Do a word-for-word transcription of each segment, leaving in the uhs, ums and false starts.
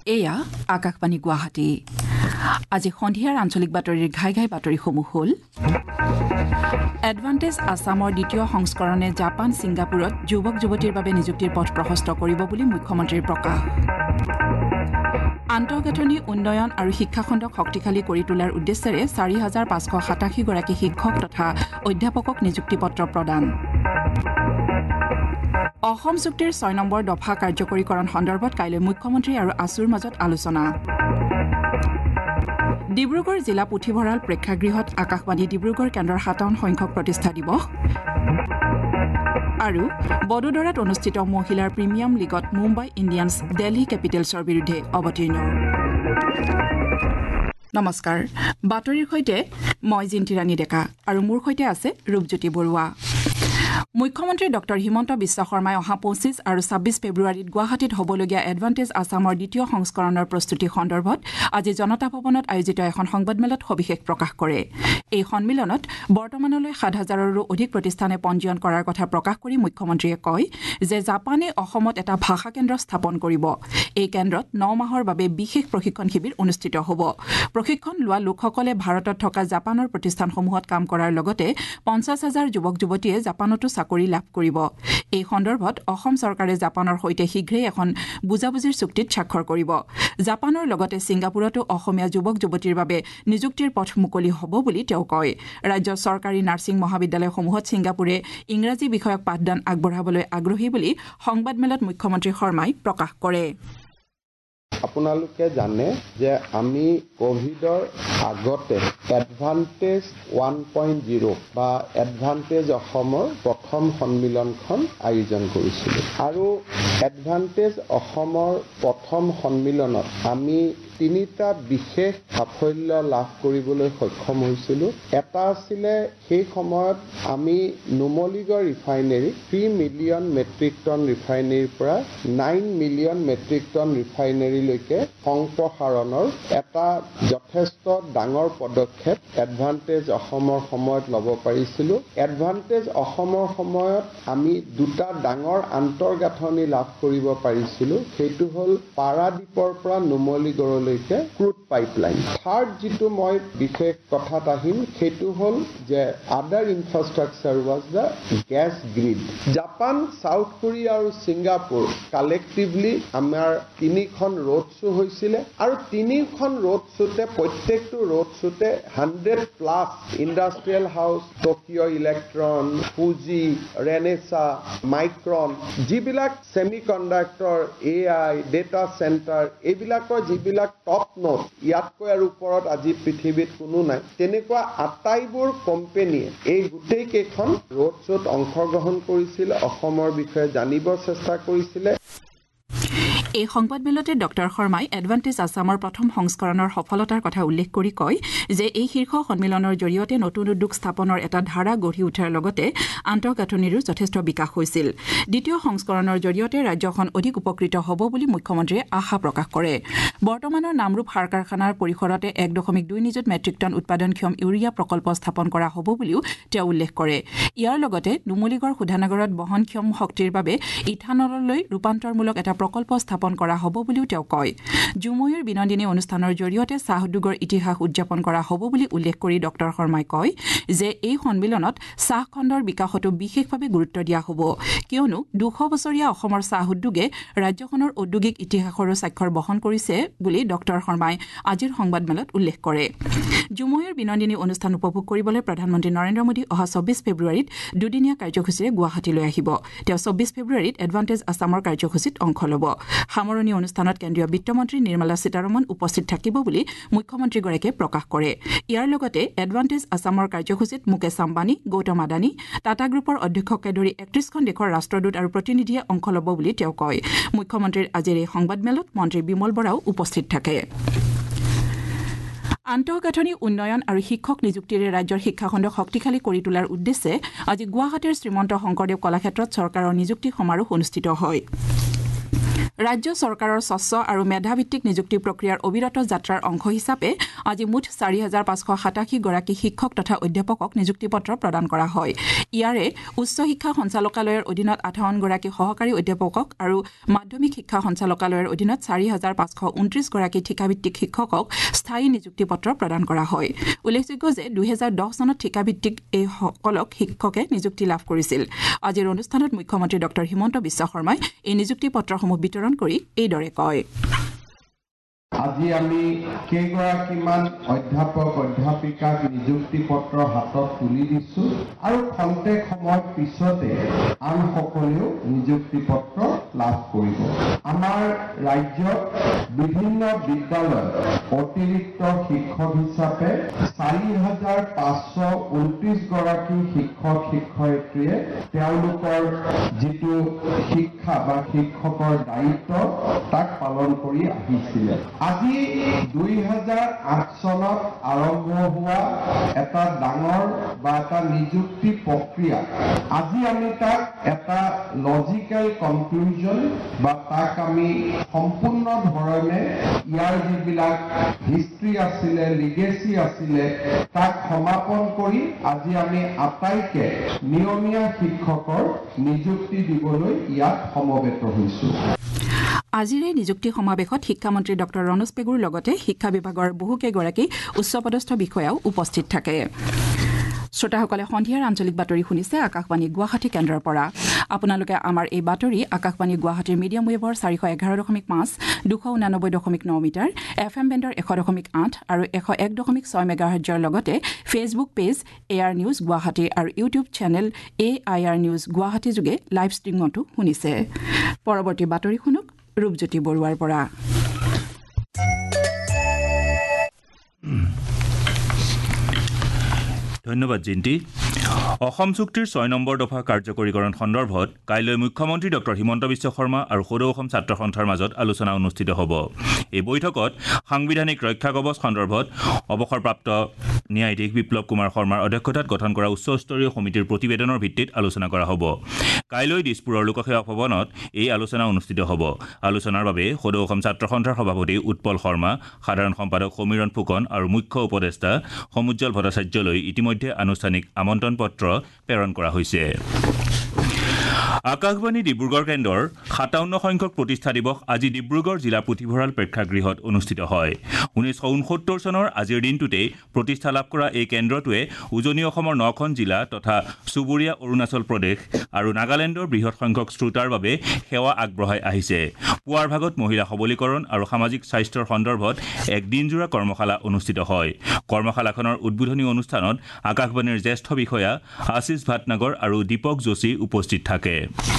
এয়া আকাশবাণী গুৱাহাটী। আজি সন্ধিয়াৰ আঞ্চলিক বাতৰিৰ ঘাই ঘাই বাতৰিসমূহ হ'ল এডভান্টেজ আছামৰ দ্বিতীয় সংস্কৰণে জাপান ছিংগাপুৰত যুৱক যুৱতীৰ বাবে নিযুক্তিৰ পথ প্ৰশস্ত কৰিব বুলি মুখ্যমন্ত্ৰীৰ প্ৰকাশ। আন্তঃগাঁথনি উন্নয়ন আৰু শিক্ষাখণ্ডক শক্তিশালী কৰি তোলাৰ উদ্দেশ্যেৰে চাৰি হাজাৰ পাঁচশ সাতাশী গৰাকী শিক্ষক তথা অধ্যাপকক নিযুক্তি পত্ৰ প্ৰদান। অসম চুক্তিৰ ছয় নম্বৰ দফা কাৰ্যকৰীকৰণ সন্দৰ্ভত কাইলৈ মুখ্যমন্ত্ৰী আৰু আছুৰ মাজত আলোচনা। ডিব্ৰুগড় জিলা পুথিভঁৰাল প্ৰেক্ষাগৃহত আকাশবাণী ডিব্ৰুগড় কেন্দ্ৰৰ সাতাৱন্ন সংখ্যক প্ৰতিষ্ঠা দিৱস আৰু বডোদৰাত অনুষ্ঠিত মহিলাৰ প্ৰিমিয়াম লীগত মুম্বাই ইণ্ডিয়ান্ছ দিল্লী কেপিটেলছৰ বিৰুদ্ধে অৱতীৰ্ণ। নমস্কাৰ, বাতৰিৰ সৈতে মই জিন্তি ৰাণী ডেকা আৰু মোৰ সৈতে আছে ৰূপজ্যোতি বৰুৱা। মুখ্যমন্ত্ৰী ডক্টৰ হিমন্ত বিশ্ব শৰ্মাই অহা পঁচিছ আৰু ছাব্বিছ ফেব্ৰুৱাৰীত গুৱাহাটীত হ'বলগীয়া এডভান্টেজ আছামৰ দ্বিতীয় সংস্কৰণৰ প্ৰস্তুতি সন্দৰ্ভত আজি জনতা ভৱনত আয়োজিত এখন সংবাদমেলত সবিশেষ প্ৰকাশ কৰে। এই সন্মিলনত বৰ্তমানলৈ সাত হাজাৰৰো অধিক প্ৰতিষ্ঠানে পঞ্জীয়ন কৰাৰ কথা প্ৰকাশ কৰি মুখ্যমন্ত্ৰীয়ে কয় যে জাপানে অসমত এটা ভাষা কেন্দ্ৰ স্থাপন কৰিব। এই কেন্দ্ৰত ন মাহৰ বাবে বিশেষ প্ৰশিক্ষণ শিবিৰ অনুষ্ঠিত হ'ব। প্ৰশিক্ষণ লোৱা লোকসকলে ভাৰতত থকা জাপানৰ প্ৰতিষ্ঠানসমূহত কাম কৰাৰ লগতে পঞ্চাছ হাজাৰ যুৱক যুৱতীয়ে জাপানতো চাকৰি লাভ কৰিব। এই সন্দৰ্ভত অসম চৰকাৰে জাপানৰ সৈতে শীঘ্ৰেই এখন বুজাবুজিৰ চুক্তিত স্বাক্ষৰ কৰিব। জাপানৰ লগতে ছিংগাপুৰতো অসমীয়া যুৱক যুৱতীৰ বাবে নিযুক্তিৰ পথ মুকলি হ'ব বুলি তেওঁ কয়। ৰাজ্যৰ চৰকাৰী নাৰ্ছিং মহাবিদ্যালয়সমূহত ছিংগাপুৰে ইংৰাজী বিষয়ক পাঠদান আগবঢ়াবলৈ আগ্ৰহী বুলি সংবাদমেলত মুখ্যমন্ত্ৰী শৰ্মাই প্ৰকাশ কৰে। আপোনালোকে জানে যে আমি কোভিডৰ আগতে এডভান্টেজ ওৱান পইণ্ট জিৰ' বা এডভান্টেজ অসমৰ প্ৰথম সন্মিলনখন আয়োজন কৰিছিলোঁ আৰু এডভান্টেজ অসমৰ প্ৰথম সন্মিলনত আমি তিনিটা বিশেষ সাফল্য লাভ কৰিবলৈ সক্ষম হৈছিলোঁ। এটা আছিলে সেই সময়ত আমি Numaligarh refinery three million metric ton ৰিফাইনেৰীৰ পৰা নাইন মিলিয়ন মেট্ৰিক টন ৰিফাইনেৰীলৈকে সম্প্ৰসাৰণৰ এটা যথেষ্ট ডাঙৰ পদক্ষেপ এডভান্টেজ অসমৰ সময়ত ল'ব পাৰিছিলোঁ। এডভান্টেজ অসমৰ সময়ত আমি দুটা ডাঙৰ আন্তঃগাঁথনি লাভ কৰিব পাৰিছিলোঁ। সেইটো হ'ল পাৰাদ্বীপৰ পৰা নুমলীগড়লৈ ক্ৰুড পাইপলাইন। থাৰ্ড যিটো মই বিশেষ কথাত আহিম সেইটো হ'ল যে other infrastructure was the gas grid. Japan, South Korea আৰু ছিংগাপুৰ কালেক্টিভলি আমাৰ তিনিখন ৰোড শ্ব' হৈছিলে আৰু তিনিখন ৰোড শ্ব'তে প্ৰত্যেকটো ৰোড শ্ব'তে hundred plus industrial house, Tokyo' Electron, Fuji, Renesas, Micron, যিবিলাক semiconductor, A I, data centre, এইবিলাকৰ যিবিলাক টপ নোট, ইয়াতকৈ আৰু ওপৰত আজি পৃথিৱীত কোনো নাই, তেনেকুৱা আটাইবোৰ কোম্পেনীয়ে এই গোটেই কেইখন ৰোড শ্ব'ত অংশগ্ৰহণ কৰিছিল, অসমৰ বিষয়ে জানিব চেষ্টা কৰিছিলে। এই সংবাদমেলতে ডক্টৰ শৰ্মাই এডভান্টেজ আছামৰ প্ৰথম সংস্কৰণৰ সফলতাৰ কথা উল্লেখ কৰি কয় যে এই শীৰ্ষ সন্মিলনৰ জৰিয়তে নতুন উদ্যোগ স্থাপনৰ এটা ধাৰা গঢ়ি উঠাৰ লগতে আন্তঃগাঁথনিৰো যথেষ্ট বিকাশ হৈছিল। দ্বিতীয় সংস্কৰণৰ জৰিয়তে ৰাজ্যখন অধিক উপকৃত হ'ব বুলি মুখ্যমন্ত্ৰীয়ে আশা প্ৰকাশ কৰে। বৰ্তমানৰ নামৰূপ সাৰ কাৰখানাৰ পৰিসৰতে এক দশমিক দুই নিযুত মেট্ৰিক টন উৎপাদনক্ষম ইউৰিয়া প্ৰকল্প স্থাপন কৰা হ'ব বুলিও তেওঁ উল্লেখ কৰে। ইয়াৰ লগতে নুমলীগড় শোধানাগাৰত বহনক্ষম শক্তিৰ বাবে ইথানললৈ ৰূপান্তৰমূলক এটা প্ৰকল্প স্থাপন কৰা হ'ব বুলিও তেওঁ কয়। জুমুয়ুৰ বিনন্দিনী অনুষ্ঠানৰ জৰিয়তে চাহ উদ্যোগৰ ইতিহাস উদযাপন কৰা হ'ব বুলি উল্লেখ কৰি ডক্টৰ শৰ্মাই কয় যে এই সন্মিলনত চাহ খণ্ডৰ বিকাশতো বিশেষভাৱে গুৰুত্ব দিয়া হ'ব, কিয়নো দুশ বছৰীয়া অসমৰ চাহ উদ্যোগে ৰাজ্যখনৰ ঔদ্যোগিক ইতিহাসৰো স্বাক্ষৰ বহন কৰিছে বুলি ডক্টৰ শৰ্মাই আজিৰ সংবাদমেলত উল্লেখ কৰে। জুমুয়ুৰ বিনন্দিনী অনুষ্ঠান উপভোগ কৰিবলৈ প্ৰধানমন্ত্ৰী নৰেন্দ্ৰ মোদী অহা চৌব্বিছ ফেব্ৰুৱাৰীত দুদিনীয়া কাৰ্যসূচীৰে গুৱাহাটীলৈ আহিব। তেওঁ চৌব্বিছ ফেব্ৰুৱাৰীত এডভান্টেজ আছামৰ কাৰ্যসূচীত অংশ ল'ব। সামৰণি অনুষ্ঠানত কেন্দ্ৰীয় বিত্তমন্ত্ৰী নিৰ্মলা সীতাৰমণ উপস্থিত থাকিব বুলি মুখ্যমন্ত্ৰীগৰাকীয়ে প্ৰকাশ কৰে। ইয়াৰ লগতে এডভান্টেজ আছামৰ কাৰ্যসূচীত মুকেশ আম্বানী, গৌতম আদানী, টাটা গ্ৰুপৰ অধ্যক্ষকে ধৰি একত্ৰিশখন দেশৰ ৰাষ্ট্ৰদূত আৰু প্ৰতিনিধিয়ে অংশ ল'ব বুলি তেওঁ কয়। মুখ্যমন্ত্ৰীৰ আজিৰ এই সংবাদমেলত মন্ত্ৰী বিমল বৰাও উপস্থিত থাকে। আন্তঃগাঁথনি উন্নয়ন আৰু শিক্ষক নিযুক্তিৰে ৰাজ্যৰ শিক্ষাখণ্ডক শক্তিশালী কৰি তোলাৰ উদ্দেশ্যে আজি গুৱাহাটীৰ শ্ৰীমন্ত শংকৰদেৱ কলাক্ষেত্ৰত চৰকাৰৰ নিযুক্তি সমাৰোহ অনুষ্ঠিত হয়। ৰাজ্য চৰকাৰৰ স্বচ্ছ আৰু মেধাভিত্তিক নিযুক্তি প্ৰক্ৰিয়াৰ অবিৰত যাত্ৰাৰ অংশ হিচাপে আজি মুঠ চাৰি হাজাৰ পাঁচশ সাতাশী গৰাকী শিক্ষক তথা অধ্যাপকক নিযুক্তি পত্ৰ প্ৰদান কৰা হয়। ইয়াৰে উচ্চ শিক্ষা সঞ্চালকালয়ৰ অধীনত আঠাৱন্ন গৰাকী সহকাৰী অধ্যাপকক আৰু মাধ্যমিক শিক্ষা সঞ্চালকালয়ৰ অধীনত চাৰি হাজাৰ পাঁচশ ঊনত্ৰিশ গৰাকী ঠিকাভিত্তিক শিক্ষকক স্থায়ী নিযুক্তি পত্ৰ প্ৰদান কৰা হয়। উল্লেখযোগ্য যে দুহেজাৰ দহ চনত ঠিকাভিত্তিক এই সকলক শিক্ষকে নিযুক্তি লাভ কৰিছিল। আজিৰ অনুষ্ঠানত মুখ্যমন্ত্ৰী ডক্টৰ হিমন্ত বিশ্ব শৰ্মাই এই নিযুক্তি পত্ৰসমূহ বিতৰণ কৰি এইদৰে কয়। আজি আমি কেইগৰাকীমান অধ্যাপক অধ্যাপিকাক নিযুক্তি পত্ৰ হাতত তুলি দিছো আৰু খন্তেক সময়ৰ পিছতে আনসকলেও নিযুক্তি পত্ৰ লাভ কৰিব। আমাৰ ৰাজ্যত বিভিন্ন বিদ্যালয়ত অতিৰিক্ত শিক্ষক হিচাপে চাৰি হাজাৰ পাঁচশ ঊনত্ৰিশ গৰাকী শিক্ষক শিক্ষয়িত্ৰীয়ে তেওঁলোকৰ যিটো শিক্ষা বা শিক্ষকৰ দায়িত্ব তাক পালন কৰি আহিছিলে। আজি দুই হাজাৰ আঠ চনত আৰম্ভ হোৱা এটা ডাঙৰ বা এটা নিযুক্তি প্ৰক্ৰিয়া আজি আমি তাক এটা লজিকেল কনক্লুজন বা তাক আমি সম্পূৰ্ণ ধৰণে ইয়াৰ যিবিলাক হিষ্ট্ৰী আছিলে লিগেচি আছিলে তাক সমাপন কৰি আজি আমি আটাইকে নিয়মীয়া শিক্ষকৰ নিযুক্তি দিবলৈ ইয়াত সমবেত হৈছোঁ। আজিৰ এই নিযুক্তি সমাৱেশত শিক্ষামন্ত্ৰী ডক্টৰ ৰণোজ পেগুৰ লগতে শিক্ষা বিভাগৰ বহুকেইগৰাকী উচ্চপদস্থ বিষয়াও উপস্থিত থাকে। শ্ৰোতাসকলে সন্ধিয়াৰ আঞ্চলিক বাতৰি শুনিছে আকাশবাণী গুৱাহাটী কেন্দ্ৰৰ পৰা। আপোনালোকে আমাৰ এই বাতৰি আকাশবাণী গুৱাহাটীৰ মিডিয়াম ৱেভৰ চাৰিশ এঘাৰ দশমিক পাঁচ দুশ ঊনানব্বৈ দশমিক ন মিটাৰ এফ এম বেণ্ডৰ এশ দশমিক আঠ আৰু এশ এক দশমিক ছয় মেগাহাৰ্জৰ লগতে Facebook page A R news Guwahati আৰু YouTube channel A I R news Guwahati যোগে লাইভ ষ্ট্ৰীমতো শুনিছে। পৰৱৰ্তী বাতৰি শুনক ৰূপজ্যোতি বৰুৱাৰ পৰা। ধন্যবাদ জিন্তি। অসম চুক্তিৰ ছয় নম্বৰ দফা কাৰ্যকৰীকৰণ সন্দৰ্ভত কাইলৈ মুখ্যমন্ত্ৰী ডক্টৰ হিমন্ত বিশ্ব শৰ্মা আৰু সদৌ অসম ছাত্ৰ সন্থাৰ মাজত আলোচনা অনুষ্ঠিত হ'ব। এই বৈঠকত সাংবিধানিক ৰক্ষা কৱচ সন্দৰ্ভত অৱসৰপ্ৰাপ্ত ন্যায়াধীশ বিপ্লৱ কুমাৰ শৰ্মাৰ অধ্যক্ষতাত গঠন কৰা উচ্চস্তৰীয় সমিতিৰ প্ৰতিবেদনৰ ভিত্তিত আলোচনা কৰা হ'ব। কাইলৈ দিছপুৰৰ লোকসেৱা ভৱনত এই আলোচনা অনুষ্ঠিত হ'ব। আলোচনাৰ বাবে সদৌ অসম ছাত্ৰ সন্থাৰ সভাপতি উৎপল শৰ্মা, সাধাৰণ সম্পাদক সমীৰণ ফুকন আৰু মুখ্য উপদেষ্টা সমুজ্জ্বল ভট্টাচাৰ্যলৈ ইতিমধ্যে আনুষ্ঠানিক আমন্ত্ৰণ পত্ৰ প্ৰেৰণ কৰা হৈছে। আকাশবাণী ডিব্ৰুগড় কেন্দ্ৰৰ সাতাৱন্ন সংখ্যক প্ৰতিষ্ঠা দিৱস আজি ডিব্ৰুগড় জিলা পুথিভঁৰাল প্ৰেক্ষাগৃহত অনুষ্ঠিত হয়। ঊনৈছশ ঊনসত্তৰ চনৰ আজিৰ দিনটোতেই প্ৰতিষ্ঠা লাভ কৰা এই কেন্দ্ৰটোৱে উজনি অসমৰ নখন জিলা তথা চুবুৰীয়া অৰুণাচল প্ৰদেশ আৰু নাগালেণ্ডৰ বৃহৎ সংখ্যক শ্ৰোতাৰ বাবে সেৱা আগবঢ়াই আহিছে। পুৱাৰ ভাগত মহিলা সবলীকৰণ আৰু সামাজিক স্বাস্থ্যৰ সন্দৰ্ভত এক দিনজোৰা কৰ্মশালা অনুষ্ঠিত হয়। কৰ্মশালাখনৰ উদ্বোধনী অনুষ্ঠানত আকাশবাণীৰ জ্যেষ্ঠ বিষয়া আশিষ ভাটনাগৰ আৰু দীপক যোশী উপস্থিত থাকে।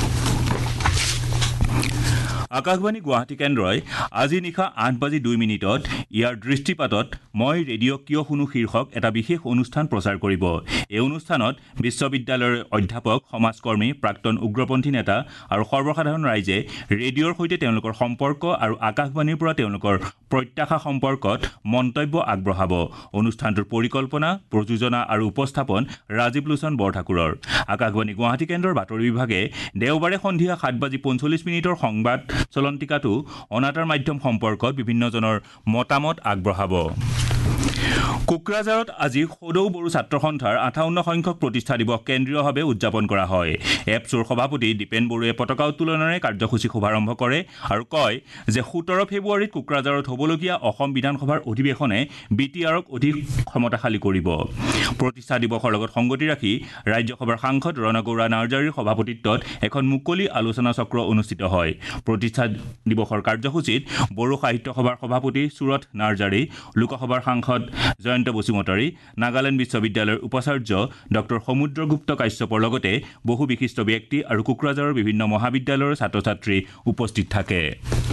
আকাশবাণী গুৱাহাটী কেন্দ্ৰই আজি নিশা আঠ বাজি দুই মিনিটত ইয়াৰ দৃষ্টিপাতত মই ৰেডিঅ' কিয় শুনো শীৰ্ষক এটা বিশেষ অনুষ্ঠান প্ৰচাৰ কৰিব। এই অনুষ্ঠানত বিশ্ববিদ্যালয়ৰ অধ্যাপক, সমাজকৰ্মী, প্ৰাক্তন উগ্ৰপন্থী নেতা আৰু সৰ্বসাধাৰণ ৰাইজে ৰেডিঅ'ৰ সৈতে তেওঁলোকৰ সম্পৰ্ক আৰু আকাশবাণীৰ পৰা তেওঁলোকৰ প্ৰত্যাশা সম্পৰ্কত মন্তব্য আগবঢ়াব। অনুষ্ঠানটোৰ পৰিকল্পনা, প্ৰযোজনা আৰু উপস্থাপন ৰাজীৱ লোচন বৰঠাকুৰৰ। আকাশবাণী গুৱাহাটী কেন্দ্ৰৰ বাতৰি বিভাগে দেওবাৰে সন্ধিয়া সাত বাজি পঞ্চল্লিছ মিনিটৰ সংবাদ চলন্তিকাটো অনাতাঁৰ মাধ্যম সম্পৰ্কত বিভিন্নজনৰ মতামত আগবঢ়াব। কোকৰাঝাৰত আজি সদৌ বড়ো ছাত্ৰ সন্থাৰ আঠাৱন্ন সংখ্যক প্ৰতিষ্ঠা দিৱস কেন্দ্ৰীয়ভাৱে উদযাপন কৰা হয়। এপছৰ সভাপতি দীপেন বড়োৱে পতাকা উত্তোলনেৰে কাৰ্যসূচী শুভাৰম্ভ কৰে আৰু কয় যে সোতৰ ফেব্ৰুৱাৰীত কোকৰাঝাৰত হ'বলগীয়া অসম বিধানসভাৰ অধিৱেশনে বি টি আৰক অধিক ক্ষমতাশালী কৰিব। প্ৰতিষ্ঠা দিৱসৰ লগত সংগতি ৰাখি ৰাজ্যসভাৰ সাংসদ ৰণগৌৰা নাৰ্জাৰীৰ সভাপতিত্বত এখন মুকলি আলোচনা চক্ৰ অনুষ্ঠিত হয়। প্ৰতিষ্ঠা দিৱসৰ কাৰ্যসূচীত বড়ো সাহিত্য সভাৰ সভাপতি সুৰথ নাৰ্জাৰী, লোকসভাৰ সাংসদ জয়ন্ত বসুমতাৰী, নাগালেণ্ড বিশ্ববিদ্যালয়ৰ উপাচাৰ্য ডক্টৰ সমুদ্ৰগুপ্ত কাশ্যপৰ লগতে বহু বিশিষ্ট ব্যক্তি আৰু কোকৰাঝাৰৰ বিভিন্ন মহাবিদ্যালয়ৰ ছাত্ৰ ছাত্ৰী উপস্থিত থাকে।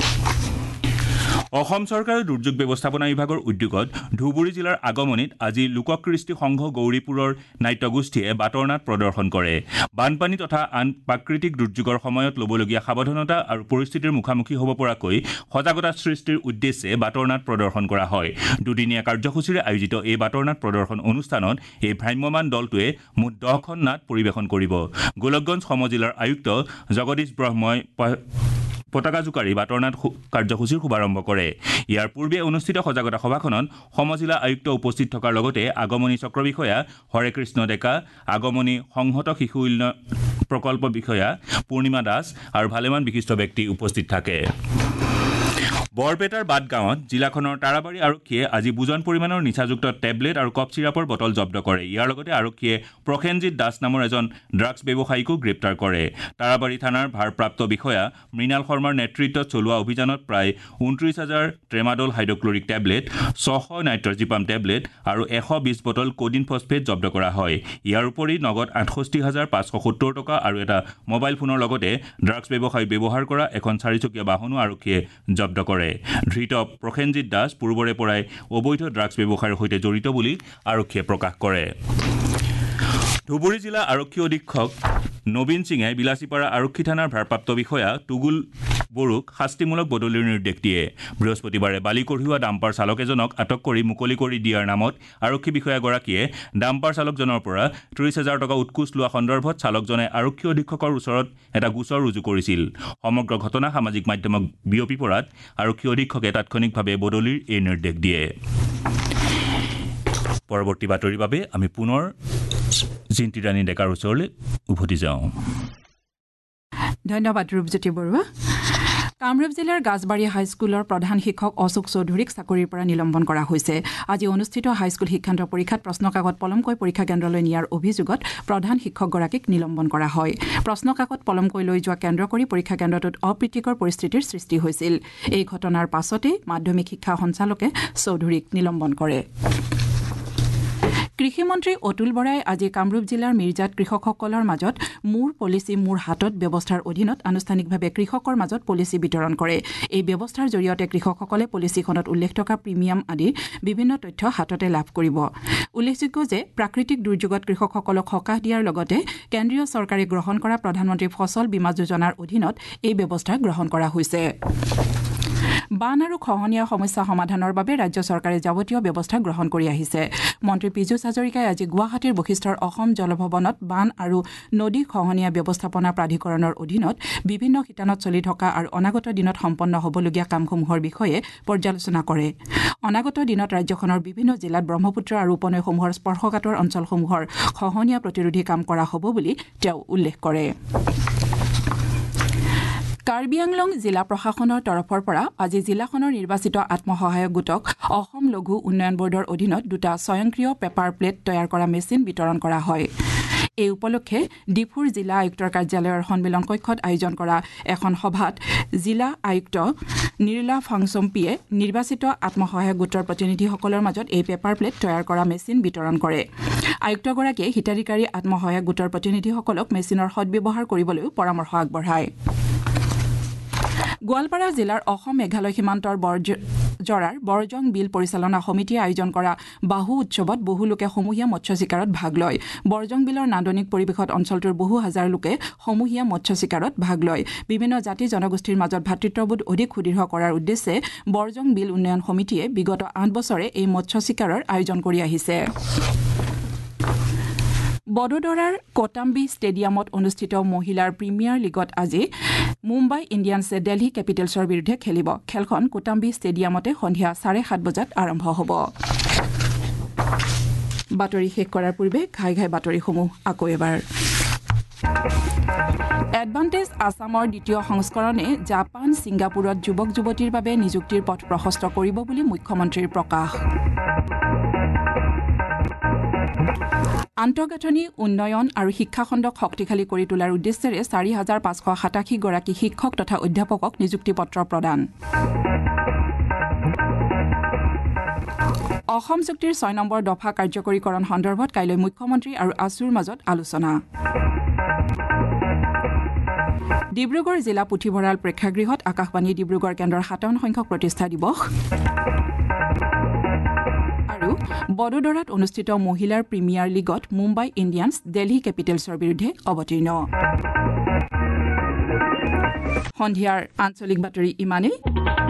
অসম চৰকাৰৰ দুৰ্যোগ ব্যৱস্থাপনা বিভাগৰ উদ্যোগত ধুবুৰী জিলাৰ আগমনিত আজি লোককৃষ্টি সংঘ গৌৰীপুৰৰ নাট্যগোষ্ঠীয়ে বাটৰ নাট প্ৰদৰ্শন কৰে। বানপানী তথা আন প্ৰাকৃতিক দুৰ্যোগৰ সময়ত ল'বলগীয়া সাৱধানতা আৰু পৰিস্থিতিৰ মুখামুখি হ'ব পৰাকৈ সজাগতা সৃষ্টিৰ উদ্দেশ্যে বাটৰ নাট প্ৰদৰ্শন কৰা হয়। দুদিনীয়া কাৰ্যসূচীৰে আয়োজিত এই বাটৰ নাট প্ৰদৰ্শন অনুষ্ঠানত এই ভ্ৰাম্যমাণ দলটোৱে মুঠ দহখন নাট পৰিৱেশন কৰিব। গোলকগঞ্জ সমজিলাৰ আয়ুক্ত জগদীশ ব্ৰহ্মই পতাকা জোকাৰি বাতৰনাট কাৰ্যসূচীৰ শুভাৰম্ভ কৰে। ইয়াৰ পূৰ্বে অনুষ্ঠিত সজাগতা সভাখনত সমজিলা আয়ুক্ত উপস্থিত থকাৰ লগতে আগমনী চক্ৰ বিষয়া হৰে কৃষ্ণ ডেকা, আগমনী সংহত শিশু উন্নয়ন প্ৰকল্প বিষয়া পূৰ্ণিমা দাস আৰু ভালেমান বিশিষ্ট ব্যক্তি উপস্থিত থাকে। বৰপেটাৰ বাটগাঁৱত জিলাখনৰ তাৰাবাৰী আৰক্ষীয়ে আজি বুজন পৰিমাণৰ নিচাযুক্ত টেবলেট আৰু কফ চিৰাপৰ বটল জব্দ কৰে। ইয়াৰ লগতে আৰক্ষীয়ে প্ৰসেনজিৎ দাস নামৰ এজন ড্ৰাগছ ব্যৱসায়ীকো গ্ৰেপ্তাৰ কৰে। তাৰাবাৰী থানাৰ ভাৰপ্ৰাপ্ত বিষয়া মৃণাল শৰ্মাৰ নেতৃত্বত চলোৱা অভিযানত প্ৰায় ঊনত্ৰিছ হাজাৰ ট্ৰেমাডল হাইড্ৰক্লৰিক টেবলেট, ছশ নাইট্ৰজিপাম টেবলেট আৰু এশ বিছ বটল কোডিন ফচফেট জব্দ কৰা হয়। ইয়াৰ উপৰি নগদ আঠষষ্ঠি হাজাৰ পাঁচশ সত্তৰ টকা আৰু এটা মোবাইল ফোনৰ লগতে ড্ৰাগছ ব্যৱসায়ী ব্যৱহাৰ কৰা এখন চাৰিচকীয়া বাহনো আৰক্ষীয়ে জব্দ কৰে। ধৃত প্ৰসেনজিৎ দাস পূৰ্বৰে পৰাই অবৈধ ড্ৰাগছ ব্যৱসায়ৰ সৈতে জড়িত বুলি আৰক্ষীয়ে প্ৰকাশ কৰে। ধুবুৰী জিলা আৰক্ষী অধীক্ষক নবীন সিঙে বিলাসীপাৰা আৰক্ষী থানাৰ ভাৰপ্ৰাপ্ত বিষয়া টুগুল বড়োক শাস্তিমূলক বদলিৰ নিৰ্দেশ দিয়ে। বৃহস্পতিবাৰে বালি কঢ়িওৱা ডাম্পাৰ চালক এজনক আটক কৰি মুকলি কৰি দিয়াৰ নামত আৰক্ষী বিষয়াগৰাকীয়ে ডাম্পাৰ চালকজনৰ পৰা ত্ৰিছ হাজাৰ টকা উৎকোচ লোৱা সন্দৰ্ভত চালকজনে আৰক্ষী অধীক্ষকৰ ওচৰত এটা গোচৰ ৰুজু কৰিছিল। সমগ্ৰ ঘটনা সামাজিক মাধ্যমত বিয়পি পৰাত আৰক্ষী অধীক্ষকে তাৎক্ষণিকভাৱে বদলিৰ এই নিৰ্দেশ দিয়ে। পৰৱৰ্তী বাতৰিৰ বাবে আমি পুনৰ জিন্তি ৰাণী ডেকাৰ ওচৰলৈ উভতি যাওঁ। ধন্যবাদ ৰূপজ্যোতি বৰুৱা। কামৰূপ জিলাৰ গাজবাৰী হাইস্কুলৰ প্ৰধান শিক্ষক অশোক চৌধুৰীক চাকৰিৰ পৰা নিলম্বন কৰা হৈছে। আজি অনুষ্ঠিত হাইস্কুল শিক্ষান্ত পৰীক্ষাত প্ৰশ্নকাকত পলমকৈ পৰীক্ষা কেন্দ্ৰলৈ নিয়াৰ অভিযোগত প্ৰধান শিক্ষকগৰাকীক নিলম্বন কৰা হয়। প্ৰশ্নকাকত পলমকৈ লৈ যোৱা কেন্দ্ৰ কৰি পৰীক্ষা কেন্দ্ৰটোত অপ্ৰীতিকৰ পৰিস্থিতিৰ সৃষ্টি হৈছিল। এই ঘটনাৰ পাছতে মাধ্যমিক শিক্ষা সঞ্চালকে চৌধুৰীক নিলম্বন কৰে। কৃষিমন্ত্ৰী অতুল বৰাই আজি কামৰূপ জিলাৰ মিৰ্জাত কৃষকসকলৰ মাজত মোৰ পলিচি মোৰ হাতত ব্যৱস্থাৰ অধীনত আনুষ্ঠানিকভাৱে কৃষকৰ মাজত পলিচি বিতৰণ কৰে। এই ব্যৱস্থাৰ জৰিয়তে কৃষকসকলে পলিচিখনত উল্লেখ থকা প্ৰিমিয়াম আদিৰ বিভিন্ন তথ্য হাততে লাভ কৰিব। উল্লেখযোগ্য যে প্ৰাকৃতিক দুৰ্যোগত কৃষকসকলক সকাহ দিয়াৰ লগতে কেন্দ্ৰীয় চৰকাৰে গ্ৰহণ কৰা প্ৰধানমন্ত্ৰী ফচল বীমা যোজনাৰ অধীনত এই ব্যৱস্থা গ্ৰহণ কৰা হৈছে। বান আৰু খহনীয়া সমস্যা সমাধানৰ বাবে ৰাজ্য চৰকাৰে যাৱতীয় ব্যৱস্থা গ্ৰহণ কৰি আহিছে। মন্ত্ৰী পীযুষ হাজৰিকাই আজি গুৱাহাটীৰ বশিষ্ঠৰ অসম জলভৱনত বান আৰু নদী খহনীয়া ব্যৱস্থাপনা প্ৰাধিকৰণৰ অধীনত বিভিন্ন শিতানত চলি থকা আৰু অনাগত দিনত সম্পন্ন হ'বলগীয়া কামসমূহৰ বিষয়ে পৰ্যালোচনা কৰে। অনাগত দিনত ৰাজ্যখনৰ বিভিন্ন জিলাত ব্ৰহ্মপুত্ৰ আৰু উপনৈসমূহৰ স্পৰ্শকাতৰ অঞ্চলসমূহৰ খহনীয়া প্ৰতিৰোধী কাম কৰা হ'ব বুলি তেওঁ উল্লেখ কৰে। কাৰ্বি আংলং জিলা প্ৰশাসনৰ তৰফৰ পৰা আজি জিলাখনৰ নিৰ্বাচিত আত্মসহায়ক গোটক অসম লঘু উন্নয়ন বৰ্ডৰ অধীনত দুটা স্বয়ংক্ৰিয় পেপাৰ প্লেট তৈয়াৰ কৰা মেচিন বিতৰণ কৰা হয়। এই উপলক্ষে ডিফুৰ জিলা আয়ুক্তৰ কাৰ্যালয়ৰ সন্মিলন কক্ষত আয়োজন কৰা এখন সভাত জিলা আয়ুক্ত নিৰ্লা ফাংচম্পিয়ে নিৰ্বাচিত আত্মসহায়ক গোটৰ প্ৰতিনিধিসকলৰ মাজত এই পেপাৰ প্লেট তৈয়াৰ কৰা মেচিন বিতৰণ কৰে। আয়ুক্তগৰাকীয়ে হিতাধিকাৰী আত্মসহায়ক গোটৰ প্ৰতিনিধিসকলক মেচিনৰ সদব্যৱহাৰ কৰিবলৈও পৰামৰ্শ আগবঢ়ায়। গোৱালপাৰা জিলাৰ অসম মেঘালয় সীমান্তৰ বৰজৰাৰ বৰজং বিল পৰিচালনা সমিতিয়ে আয়োজন কৰা বাহু উৎসৱত বহু লোকে সমূহীয়া মৎস্য চিকাৰত ভাগ লয়। বৰজং বিলৰ নান্দনিক পৰিৱেশত অঞ্চলটোৰ বহু হাজাৰ লোকে সমূহীয়া মৎস্য চিকাৰত ভাগ লয়। বিভিন্ন জাতি জনগোষ্ঠীৰ মাজত ভাতৃত্ববোধ অধিক সুদৃঢ় কৰাৰ উদ্দেশ্যে বৰজং বিল উন্নয়ন সমিতিয়ে বিগত আঠ বছৰে এই মৎস্য চিকাৰৰ আয়োজন কৰি আহিছে। বডোদৰাৰ কোটাম্বি ষ্টেডিয়ামত অনুষ্ঠিত মহিলাৰ প্ৰিমিয়াৰ লীগত আজি মুম্বাই ইণ্ডিয়ানছে দিল্লী কেপিটেলছৰ বিৰুদ্ধে খেলিব। খেলখন কোটাম্বি ষ্টেডিয়ামতে সন্ধিয়া চাৰে সাত বজাত আৰম্ভ হ'ব। বাতৰি শেষ কৰাৰ পূৰ্বে ঘাই ঘাই বাতৰিসমূহ আকৌ এবাৰ। এডভান্টেজ আছামৰ দ্বিতীয় সংস্কৰণে জাপান ছিংগাপুৰত যুৱক যুৱতীৰ বাবে নিযুক্তিৰ পথ প্ৰশস্ত কৰিব বুলি মুখ্যমন্ত্ৰীৰ প্ৰকাশ। আন্তঃগাঁথনি উন্নয়ন আৰু শিক্ষাখণ্ডক শক্তিশালী কৰি তোলাৰ উদ্দেশ্যেৰে চাৰি হাজাৰ পাঁচশ সাতাশী গৰাকী শিক্ষক তথা অধ্যাপকক নিযুক্তিপত্ৰ প্ৰদান। অসম চুক্তিৰ ছয় নম্বৰ দফা কাৰ্যকৰীকৰণ সন্দৰ্ভত কাইলৈ মুখ্যমন্ত্ৰী আৰু আছুৰ মাজত আলোচনা। ডিব্ৰুগড় জিলা পুথিভঁৰাল প্ৰেক্ষাগৃহত আকাশবাণী ডিব্ৰুগড় কেন্দ্ৰৰ সাতাৱন্ন সংখ্যক প্ৰতিষ্ঠা দিৱস। আৰু বডোদৰাত অনুষ্ঠিত মহিলাৰ প্ৰিমিয়াৰ লীগত মুম্বাই ইণ্ডিয়ানছ দিল্লী কেপিটেলছৰ বিৰুদ্ধে অৱতীৰ্ণ। সন্ধিয়াৰ আঞ্চলিক বাতৰি ইমানেই।